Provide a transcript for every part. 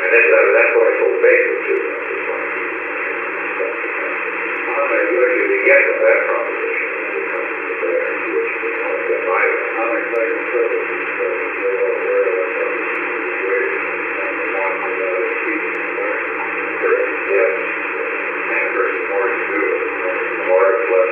And that's what I told Baker too. I'm going to do it to get to that proposition. I'm excited for it. Yes. And there's more to do. More or less,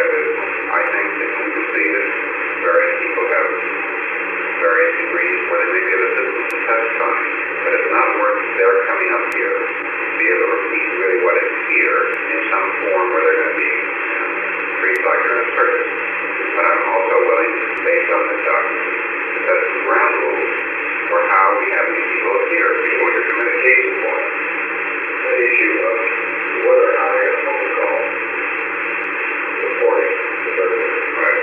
is, I think that we can see that various people have various degrees where they may be able to testify, but it's not worth their coming up here to be able to repeat really what is here in some form where they're going to be treated like they're in a circus. But I'm also willing, based on this document, to set some ground rules for how we have these people appear before your communication point. The issue of whether or not I get a phone call reporting the service. Right.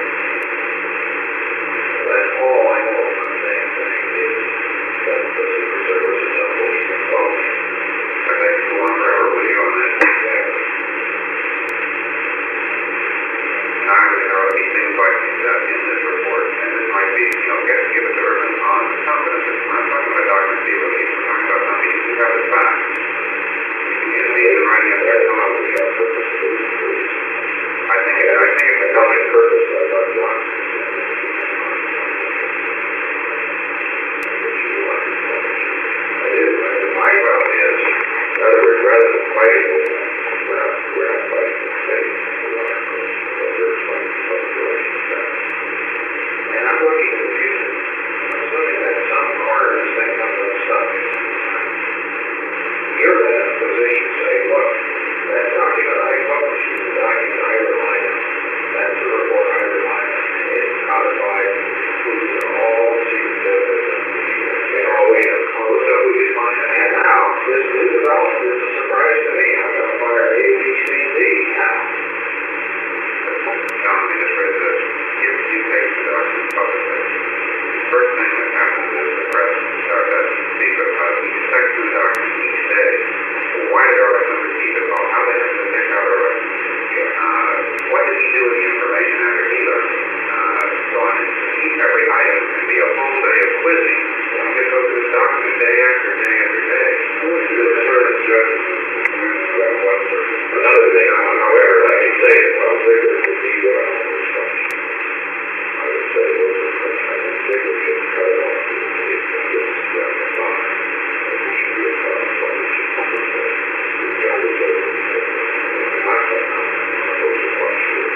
That's all I know from the same thing is that the Secret Service is a police phone. I think it's one forever with you on that. Exactly. There are these things like that in this report, and it might be, give it to her on confidence. We're not talking about Dr. Steve O'Keefe, we're talking about something you can have as fact. You can use writing up there, come up with your purpose. I think it's a common purpose of our job. I do. My problem is, in other words, rather than fighting, we're not fighting the state. And I'm looking at the future. I'm assuming that some corner of this thing comes unstuck. You're in a position to say, look, that document I published is the document I rely on. That's the report I rely on. And it's codified, including all the secret data and all the way to close up we define it. And now, this new development is a surprise to me. I'm going to fire A, B, C, D now. John, let me just read this. If you take the document publicly, the first thing that happens is the press starts to speak about each section of the document each day. Well, why did our number keep it all? How did it pick out our what did he do with the information after he left? So on every item can be a full day of quizzing. You can go through this document day after day after day. Another thing, however, I can say that while vigorous would be what I want to instruction. I would say I think vigorous should cut it off to the state of this fine. And we should be a cut off what we should come with. The other day, not that I'm supposed to question it.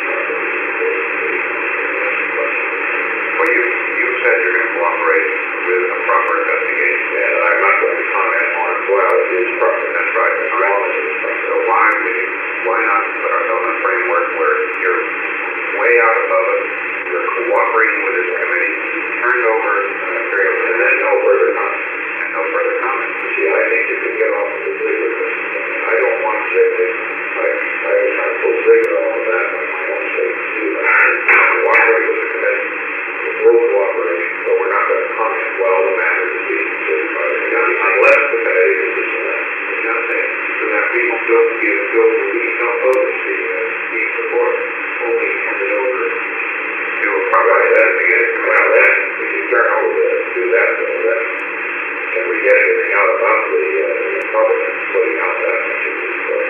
Well, you said you're going to cooperate with a proper investigation. And I'm not going to comment on it. Well, it is proper. That's right. As long as it's proper. So why not put ourselves in a framework where you're way out above it, you're cooperating with this committee, turned over material, and then no further comment. And no further comment. See, I think you can get off the vigor. I don't want to say that I was trying to pull vigor on that by my own sake to do that. Cooperate with the committee. Full cooperation, but we're not going to comment. Well, the matter is being considered by the committee unless the committee is dismissed. So that we don't publish the report, only turn it over to a proper investigator. Well, then we can turn over to that, and we get everything out about the public and putting out that much of this report.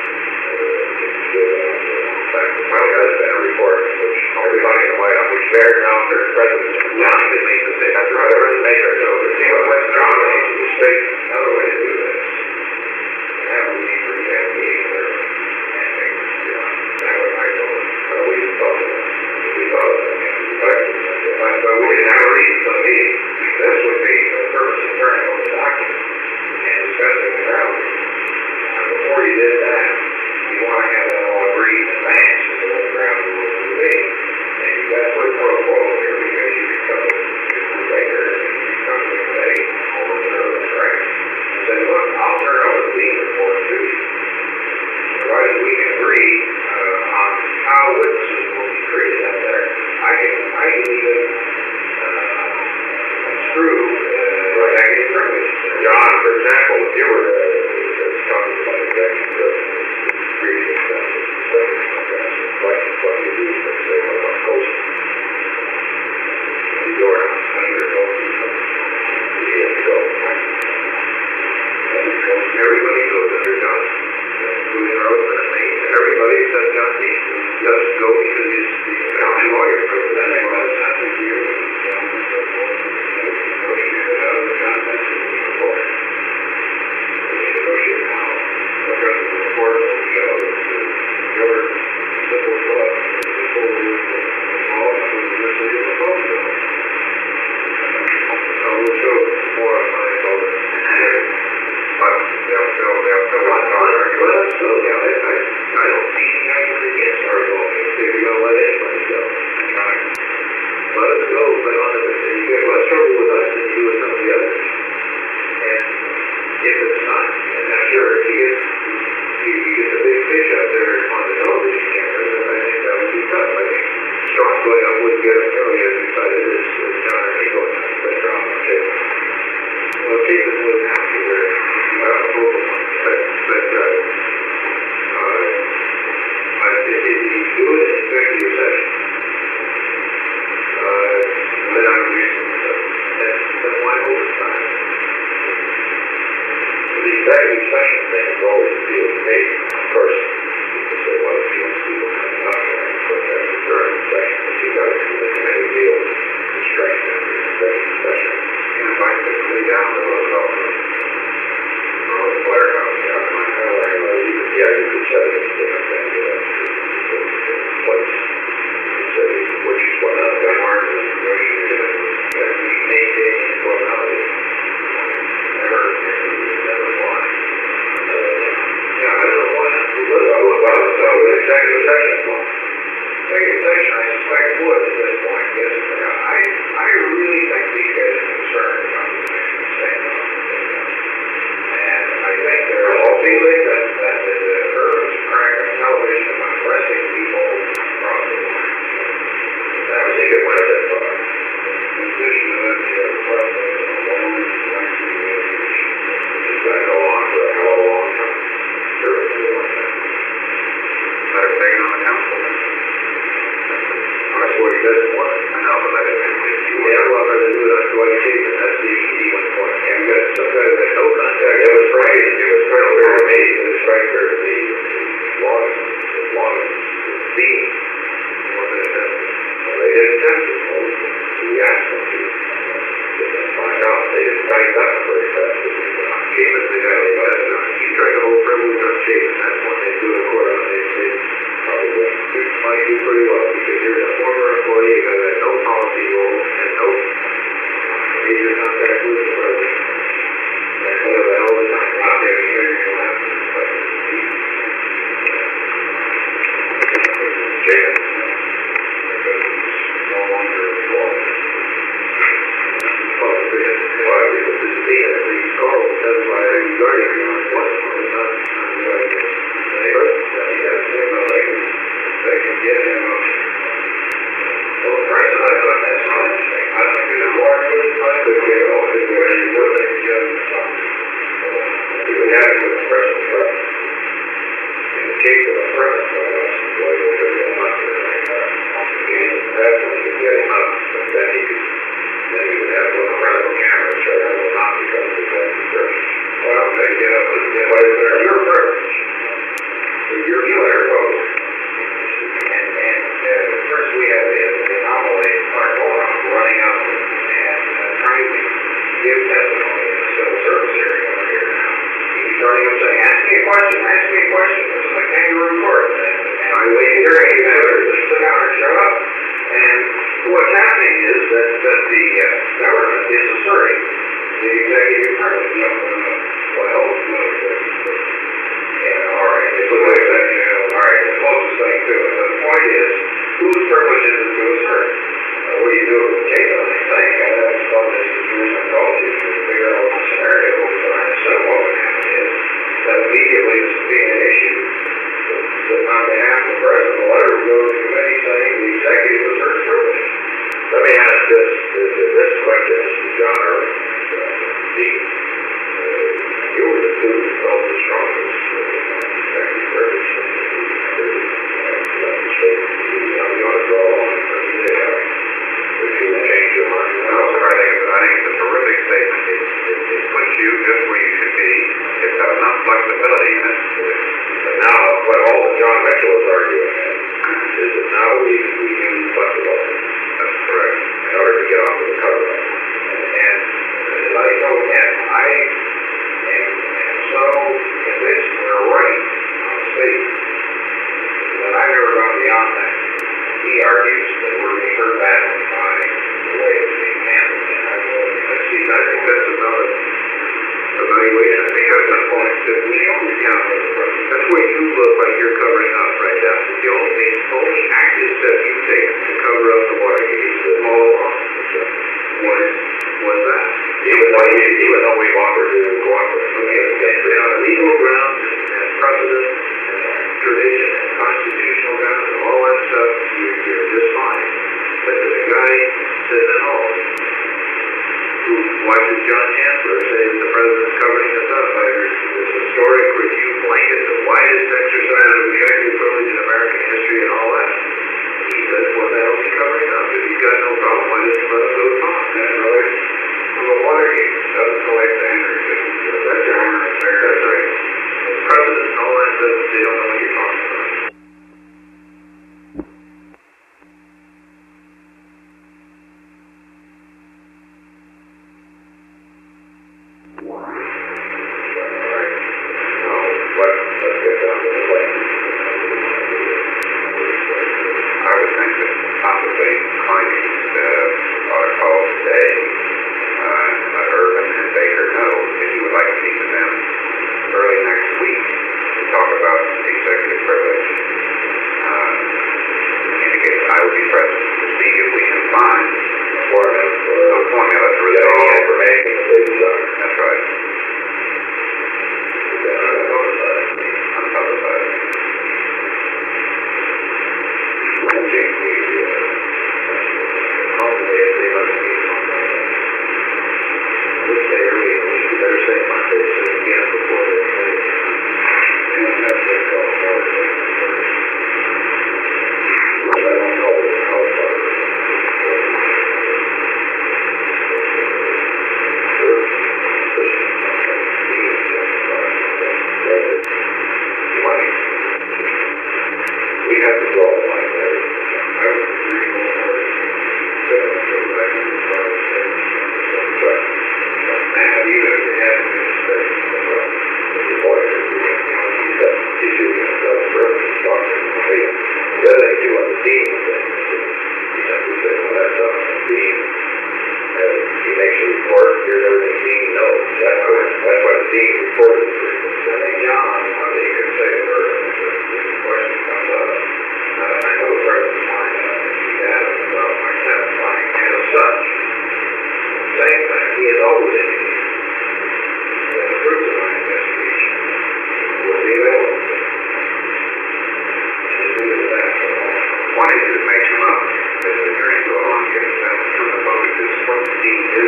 Well, there's been a report which everybody in the White House, which bears now their president, John didn't make the state. That's right, there was a maker, so the team of West John needs to be straight. Another way to do this. Have a meeting for a meeting there. That was my goal. But we thought of it. We thought of it. But we didn't have a reason for the meeting. This would be the purpose of turning over the document and discussing the ground. And before you did that, you want to have it all agreed in advance as to what the ground rules will be. And you've got to put a protocol here because you can come later and you come to the committee over the track. it's taken on the council. That's what he doesn't want. I know, but that is yeah, well, I'm going to do it on Dwight Chapin. That's the easy one for him. Yeah, you got some kind of a no contact. It was Frank. It was Frank or me. It was Frank or the long being. They didn't test it. We asked them to. Find out. They didn't find out very fast. Chapin, they got it. He tried to hold privilege on Chapin. That's when they do the court on. They say, probably might do pretty well because you're a former employee who had no policy role and no major contact with the president. And I know that all the time. I'm never hearing you laugh. Chapin. Because he's no longer involved. Well, because this is being at least called. That's why I'm guarding you on what was not guarding you. They can get him a price. I thought that's fine. I think it's more good. I could get all his way. You would think just you would have to express the trust. In the case of a president, boy, it would be a lot of that's when you get him up, but then he would have one around the camera, so that will not become the executive. Well, they get up and get what is there? Your privilege. Your post. First we have the anomaly of Clark Olaf running up and trying to give testimony in the civil service area over here now. He's running up saying, ask me a question. This is my kangaroo court. And I'm waiting here and just sit down and shut up. And what's happening is that the government is asserting the executive privilege. Well, yeah, all right. It's the way that, all right, the closest thing to it. But the point is, whose privilege is it to assert? What do you do with Chapin? I think that's some of this psychology to figure out what the scenario is. So what would happen is that immediately this being an issue, on behalf of the president, the letter would go to the committee saying the executive asserts privilege. Let me ask this question to John Irving. You were the two who felt the strongest executive privilege. You want to draw on if you change your mind. No, sir, I think it's a terrific statement. It puts you just where you should be. It's got enough flexibility in it. But now, what all that John Mitchell is arguing is that now we use flexibility. That's correct. In order to get off of the cover. And as I told him, I am so convinced we're right on the state that I've never gone beyond that. He argues that we're being hurt badly by the way it's being handled. And I think that's another evaluation. I think that's the point that we only count on the president. That's where you look like you're covering up right now. The only active step you've taken to cover up the Watergate is all along. Was that? Even though we've offered to cooperate. Okay, on a legal grounds and precedent and tradition and constitutional grounds and all that stuff, you're just fine. But the guy says at all, who watches John Chancellor say that the president's covering us up by this historic review blanket, the widest exercise of executive privilege in American history and all that. other thing too on the dean thing, you know, we said, well, that's up on the dean. He makes a report, here's everything the dean knows. That's why the dean reported the frequency. I think John, you could say a word if the question comes up. I know the President might see that about my satisfying as such. Same thing, he has always indicated that the fruits of my investigation will be available to him. And to do that, one issue that makes him up is that you're into a long given sentence from the public is what the dean do.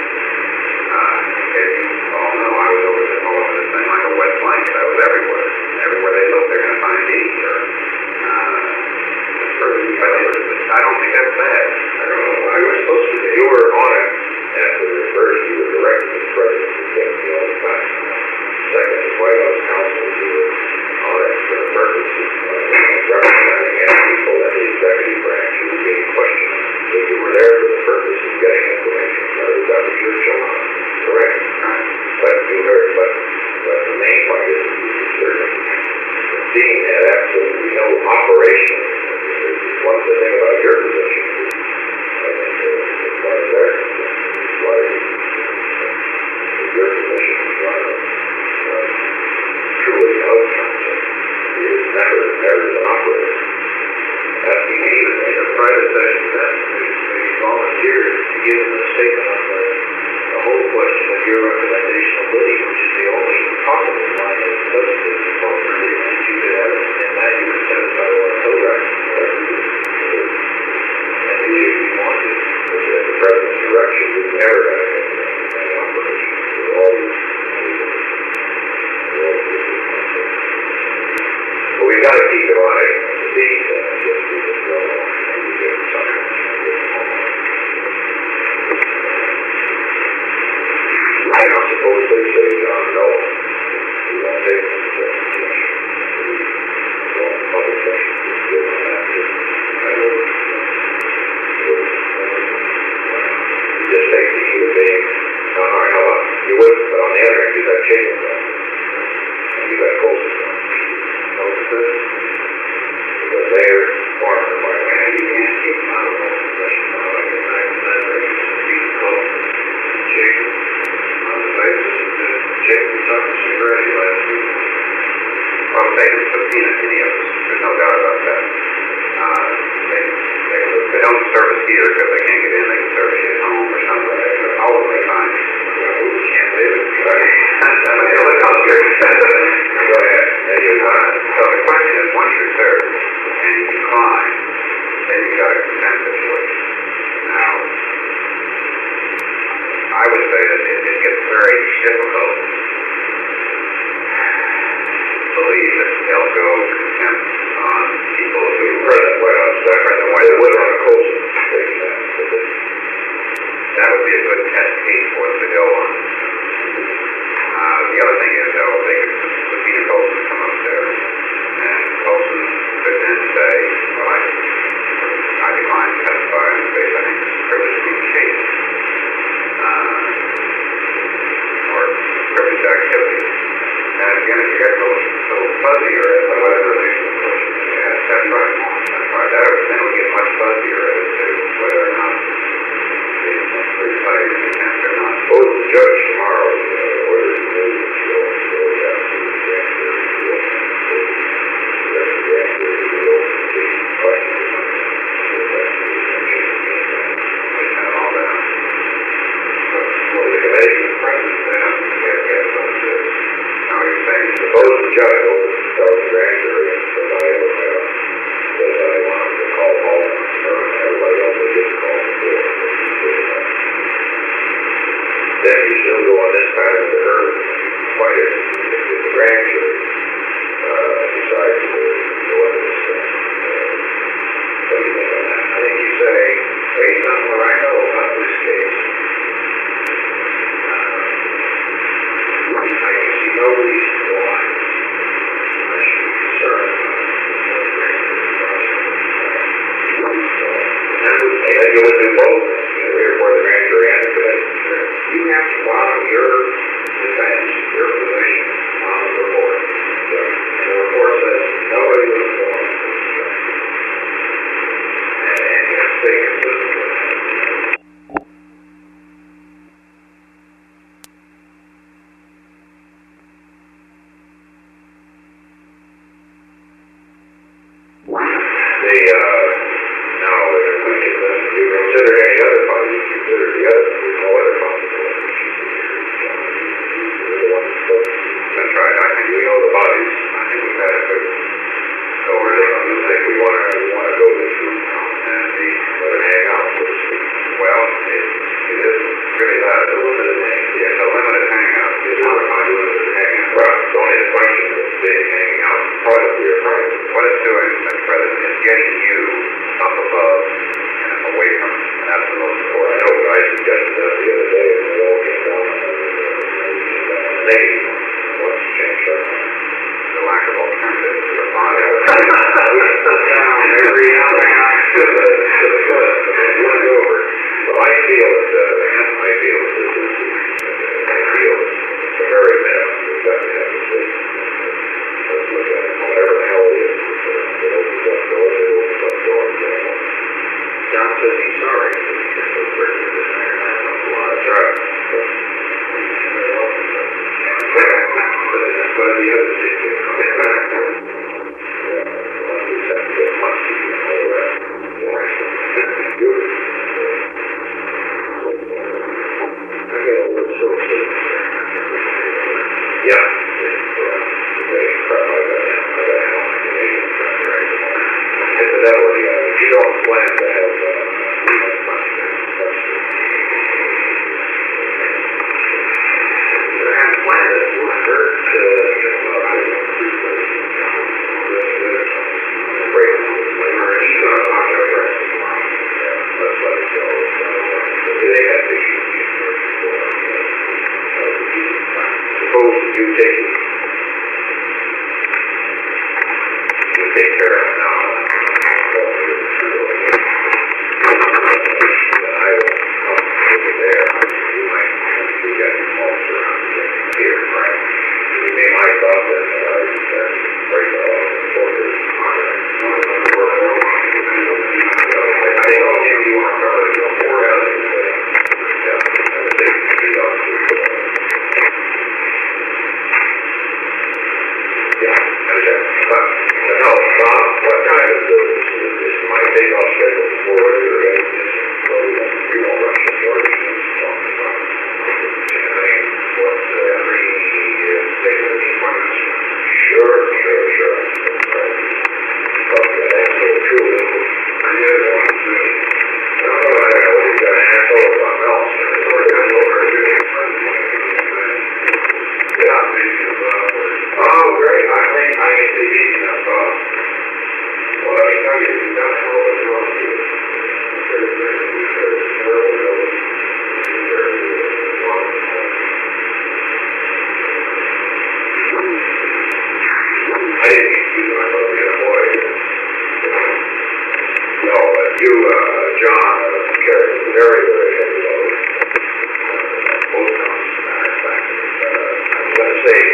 As you all know, I was over this thing like a wet blanket. I was everywhere. Everywhere they look, they're going to find me. I don't think that's bad. I don't know. I was supposed to. You were on it after the first. You were directing the president to get me all the time. Second, the White House counsel, you were on it for the purpose of representing people in the executive branch who were being questioned. So you were there for the purpose of getting information. That was your job. Correct. Right. But the main point is certainly the dean had absolutely no operation. One of the thing about your position, I think, as far as they're concerned, your position was truly outside. He was never an operator. That's the key. In a private session, we volunteered to give him a statement on the whole question of your recommendation of Liddy, which is the only possible line of substitute alternative that you could have, and that you could satisfy what I told you. And if you wanted, at the president's direction, we've never had any operation. We're always but we've got to keep it on it. The dean, just we just go on and we get something. I don't suppose they say, John, no. We won't take them to the session. We won't public session. We give them that. I don't just take the human being. No, I know you wouldn't, but on the other hand, you got chicken breast. And you got Colson. Because they're farmer by man. you can't keep them out of the session. I recognize that very easy to call chicken on the basis that chicken was talking cigarette last week. Well, they can subpoena any of us. There's no doubt about that. They don't service here because they can't get in. They can service you at home or something. They're always fine. We can't live it. Go ahead. So the question is, once you're served and you decline, then you've got a consent situation. Now, I would say that it gets very difficult to believe that they'll go to contempt on people who President White House, they would run a Colson. That would be a good test case for them to go on. The other thing is, though, they could subpoena Colson to come up there, and Colson could then say, well, I decline to testify on the basis I think this is privileged communication, or privileged activity. And again, if you get a little fuzzier as to whether the yes, that's right. That's right. Then it would get much fuzzier as to whether or not it's pretty tight in the attempt or not. Suppose the judge tomorrow orders the news to go down to the grand jury. Well, the committee of the president then gets some of this. Now you're saying, Suppose the judge tells the grand jury and somebody else says I want him to call home, or everybody else will just call him to it. Then you still go on this pattern to her quite if the grand jury decides to go into this thing. What do you think on that? I think you say, based on what I know about this case, I can see no reason why I should be concerned about the grand jury process. And you would do both. You're here for the grand jury and the committee. You have to follow your defense, your position on the report. And the report says nobody was informed. that's the most Well, I important. know, but I suggested that the other day, and it all came down on the name. Let's change that. The lack of alternatives to the body. Every now and then, to the foot, went over. So I feel that this is, it's a very minimum. We've got to have this thing. Let's look at it. Whatever the hell it is, it opens up doors, it opens up doors, you know. John says he's sorry. That's right. That's what the other thing is. Yeah, we just have to get musty and all the rest. I get a little so yeah. Crap, I got a hell of a Canadian truck right now. Incidentally, you don't plan to have suppose you take care of it now. I will come over there. You might be getting mulch around here, right? You may like that, break it off for this. I think I'll give you one cover to go for it. Yeah, I think no, Bob, what kind of business is this? Might take off schedule before you're ready. So we won't rush the George talking about what every state of the appointments. Sure. Probably got asshole too. I knew it was too. No, you got an asshole or something else. Yeah. Oh, great. I think I need to eat enough. Well, let me tell you, you've done all that you want to do. I didn't mean to, I thought we had a boy. No, but you, John, carry a very, very heavy load. Both times, as a matter of fact. I'm going to say,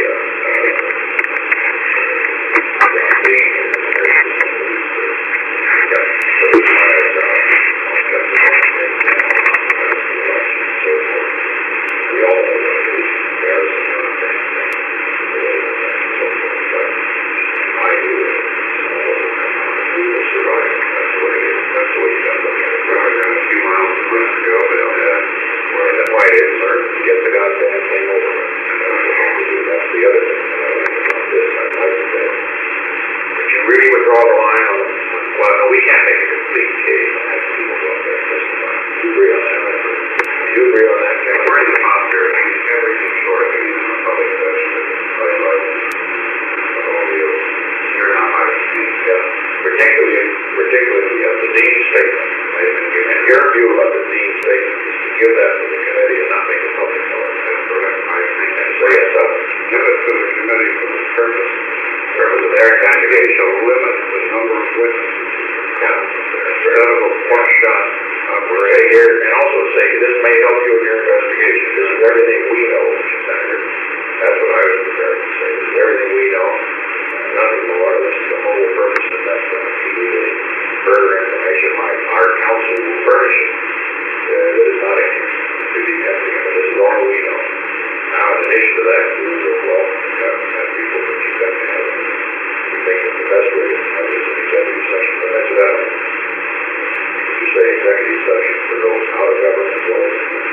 particularly of the Dean's statement. And your view about the Dean's statement is to give that to the committee and not make a public notice. That's correct. I think and say yes, give it to the committee for the purpose of their investigation shall limit the number of witnesses. Yeah. Instead of a one shot here, and also say this may help you in your investigation. This is everything we know, Senator. That's what I was prepared to say. This is everything we know. Nothing more. This is the whole purpose of that. Further information like our council will furnish it. That is not interesting to be testing it. This is all we know. Now, in addition to that, we will have people that you got to have. We think that the best way to have this executive session, but that's about it. You say executive session for those out of government roles.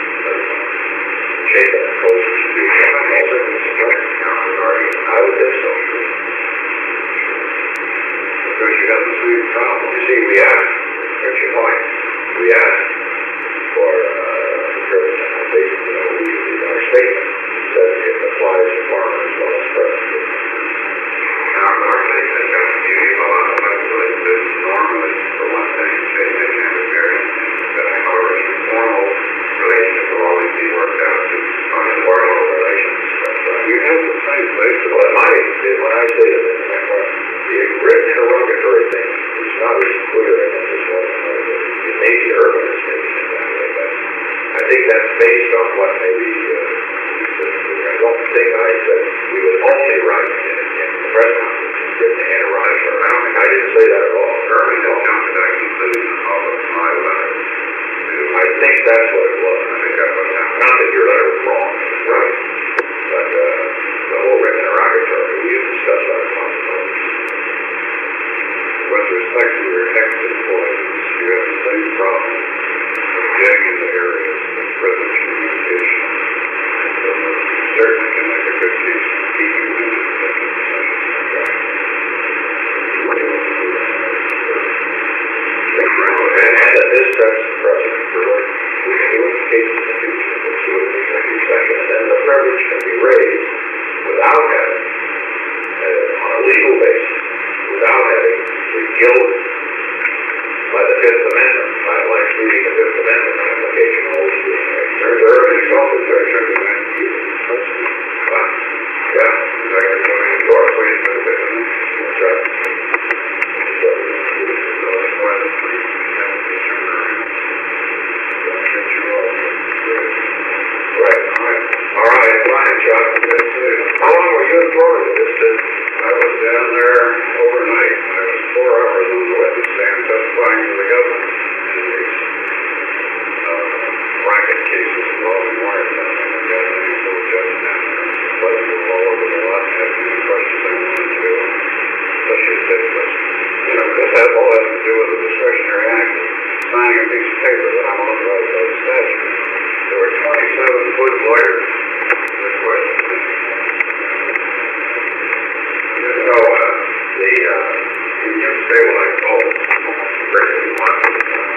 Shape and culture should be I would think so. Because you have the same problem. You see, we asked, here's your point, we asked for privilege. I think, our statement says it applies that's based on what maybe, I don't think I said we would only write in the press conference, get the enterprise, or I didn't say that at all. Irving has come to that conclusion off of my letter. I think that's what it was. I think that's what happened. Not that your letter was wrong, right? But the whole written interrogatory, we used to discuss that possibility. With respect to your ex-employees, you have the same problem of getting into areas of privileged communication. So you certainly can make a good case for keeping them in executive session. And that this sets the precedent for what we can do in the case of the future, we'll do it in the executive session, and then the privilege can be raised without having, on a legal basis, without having repealed by the Fifth Amendment, by like reading the Fifth Amendment application always being made. There's already self-protection in that. Yeah, Exactly. You're pleased with the Fifth Amendment. that's right. So that's why the police have to be turned around. Get you all good. Right. All right, fine, Chuck. How long were you in Florida this day? I was down there overnight. I was 4 hours on the witness stand testifying to the government in these racket cases involving wiretapping. I got an little judge down there. But you were all over the lot and asked me any questions I wanted to, especially this question. You know, this has all that to do with the discretionary act of signing a piece of paper that I'm authorized by the statute. There were 27 good lawyers that questioned me. You know, you say what I told Rick and Martin.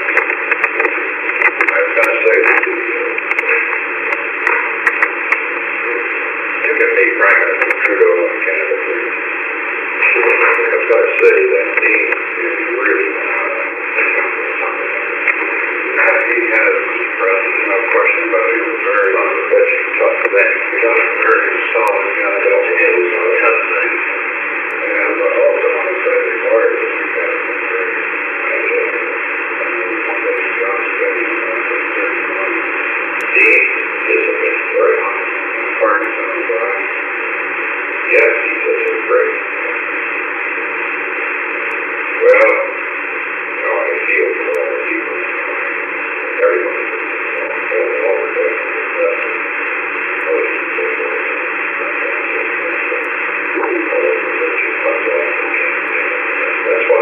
I was going to say that you can meet Prime Minister Trudeau in Canada, please. I was going to say that Dean is really something. He has, Mr. President, no question about it. He was very tough event. He was very solid guy. He was on tough things. And I also want to say the lawyers that we've had have been very good. And John Steady, Dean is very high. Parkinson and Brian. Yes, he says it's great. Well, how I feel for all the people. Everybody. All we're doing is that. That's why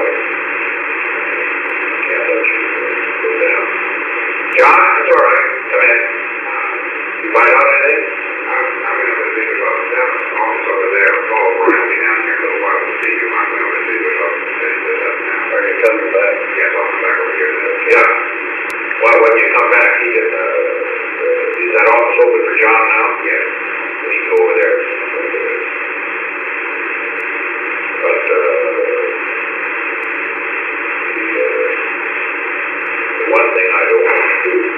I can't let you go down. John, that's all right. Come in. You find out anything? I'm going to receive about 7 office over there. Paul Brian will be down here in a little while to see you. I'm going to receive it up to city this up now. Are you coming back? Yes, I'll come back over here today. Yeah. Well, when you come back, he can, is that office open for John now? Yes. We can go over there. But, the one thing I don't want to do is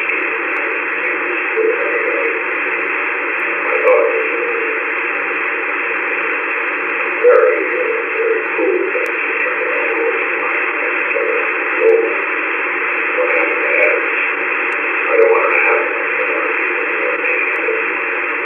put coming out. I thought it was very, very cool thing to turn it all over to my goal. What happened to Adams? I don't want to have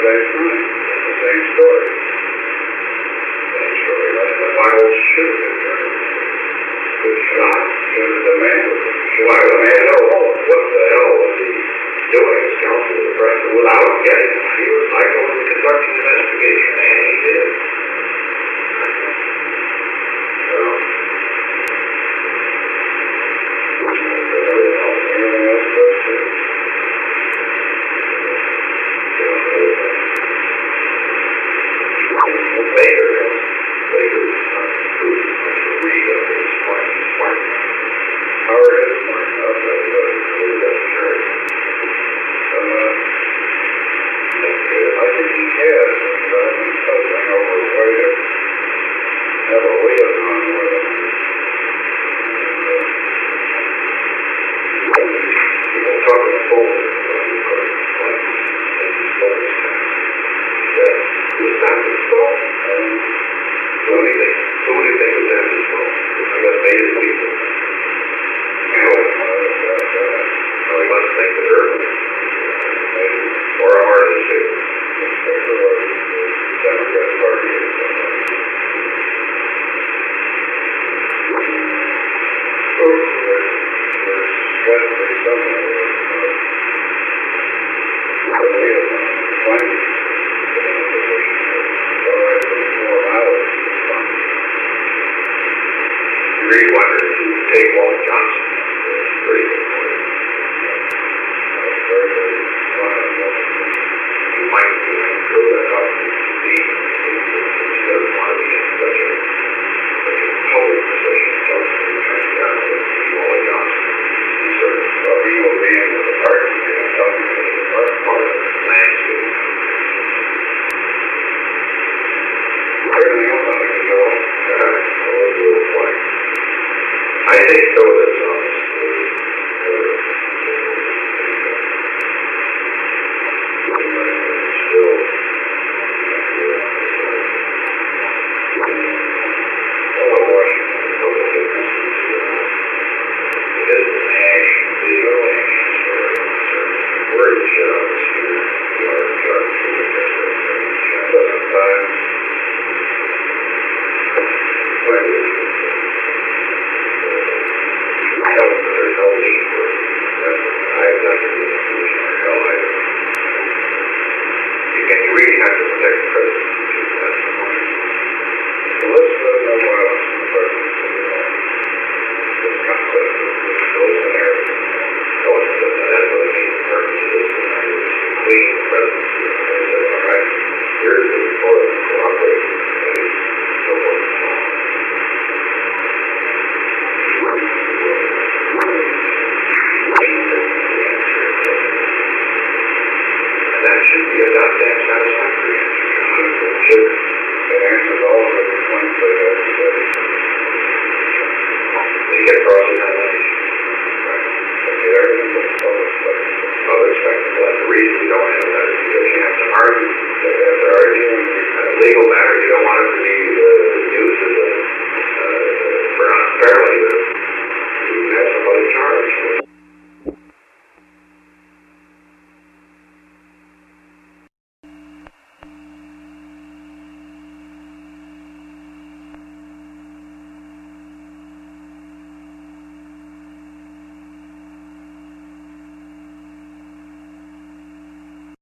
last night. The same story. Same story. The Bible should have been turned. Good shot. Should have demanded. Why would a man know what the hell was he doing as counsel to the president without getting it? He was like going to conduct an investigation, and he did. Everything else goes too. Later is not true. Read of his point. Howard is smart enough that he doesn't believe that's true. I think he has, but I've been puzzling over a way to have a liaison with him. People talk on the phone. Who's that his phone? Who do you think was at his phone? I guess maybe the people. So he must think that early. Or a heart of the Democrat Party or something. There's got to be something liaison claiming in a position otherwise it's formality. You really wonder if you would take Walt Johnson. Pretty good point. Very, very fine. You might throw that out to see he doesn't want to be in such a public position. Johnson trying to get out of Walt Johnson. He sort of He will be in the department and talking to the department. part of the landscape. Everything else on the control. I think so that still it is an action, big action story. Where you shut up this year, you are in charge of the Sometimes there's no need for it. I have nothing to do with hell either. You really have to protect the president.